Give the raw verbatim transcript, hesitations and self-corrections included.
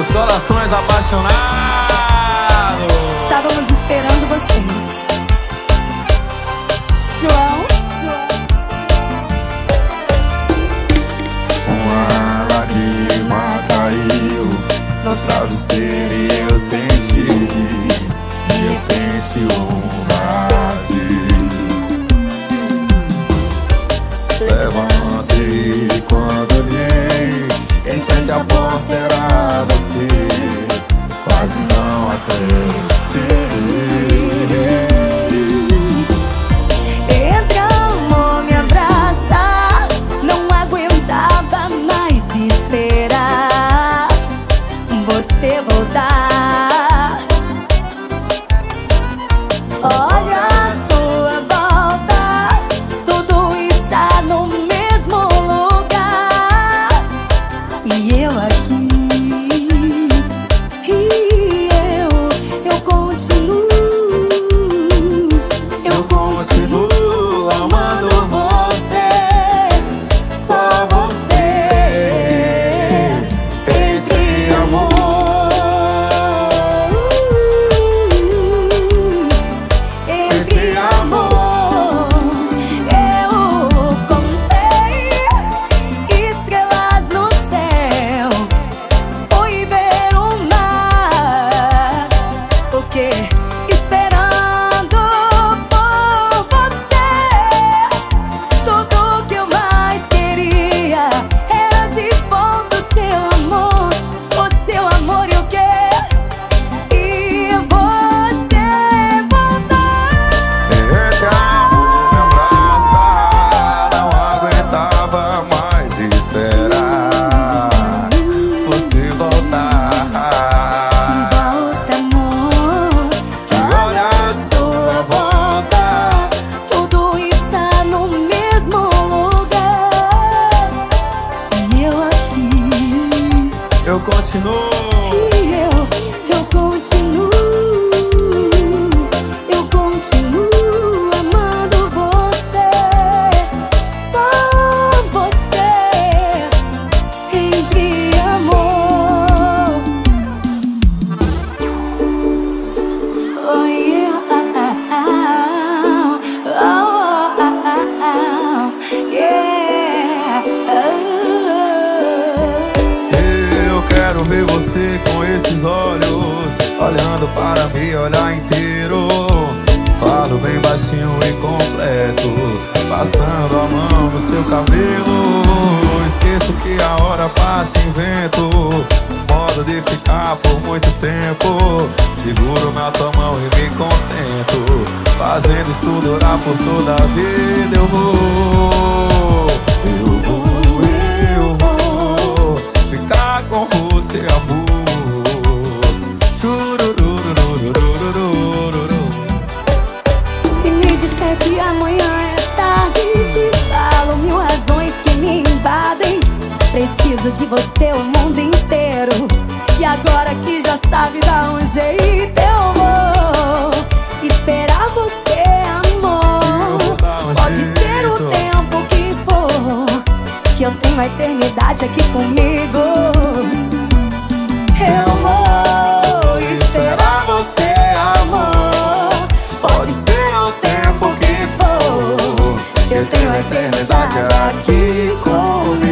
corações apaixonados. Estávamos esperando vocês. João, Uma lágrima caiu no travesseiro e eu senti de repente um vazio. Levantei quando olhei, em frente à porta era você. Quase não acreditei. entre amor me abraça, não aguentava mais esperar você voltar. Olha a sua volta, tudo está no mesmo lugar e eu aqui. E eu, eu continuo, eu continuo amando você, só você. Entre amor, entre amor, eu contei estrelas no céu, fui ver o mar, o que? Esperando por você. Tudo que eu mais queria era de volta o seu amor, o seu amor e o quê? E você voltar. Esse amor me abraça, não aguentava mais esperar você voltar. Volta, amor, olha a sua volta, tudo está no mesmo lugar e eu aqui. Eu continuo. E eu, eu continuo, eu continuo amando você, só você. Entre amor, oh yeah, oh, yeah, Eu quero ver você com esses olhos, olhando para mim, olhar inteiro. Falo bem baixinho e completo, passando a mão no seu cabelo. Esqueço que a hora passa em vento, modo de ficar por muito tempo. Seguro na tua mão e me contento, fazendo isso durar por toda a vida. Eu vou, eu vou, eu vou ficar com você, amor. Churururururururururu. se me disser que amanhã é tarde, te falo mil razões que me invadem. Preciso de você o mundo inteiro, e agora que já sabe dar um jeito, eu vou esperar você, amor. Eu vou dar um Pode jeito. ser o tempo que for, que eu tenho a eternidade aqui comigo. Eu vou esperar você, amor. Pode ser o tempo que for, que eu tenho a eternidade aqui comigo.